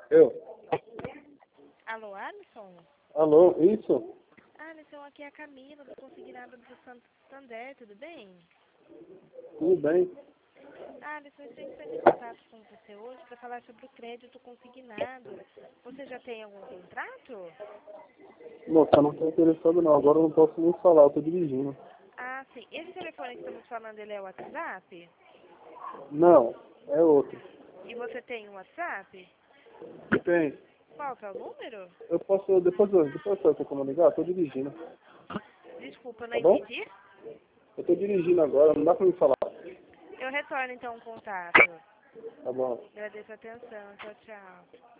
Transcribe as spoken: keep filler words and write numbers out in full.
Eu. Alô, Alisson? Alô, isso? Alisson, aqui é a Camila, do Consignado do Santander, tudo bem? Tudo bem? Alisson, eu estou entrando em contato com você hoje para falar sobre o crédito consignado. Você já tem algum contrato? Moça, não estou interessado não. Agora eu não posso nem falar, eu estou dirigindo. Ah, sim. Esse telefone que estamos falando, ele é o WhatsApp? Não, é outro. E você tem um WhatsApp? Tem. Qual que é o número? Eu posso, depois eu, depois eu como ligar, estou dirigindo. Desculpa, eu não Tá bom? entendi. Eu estou dirigindo agora, não dá para me falar. Eu retorno então o contato. Tá bom. Agradeço a atenção. Tchau, tchau.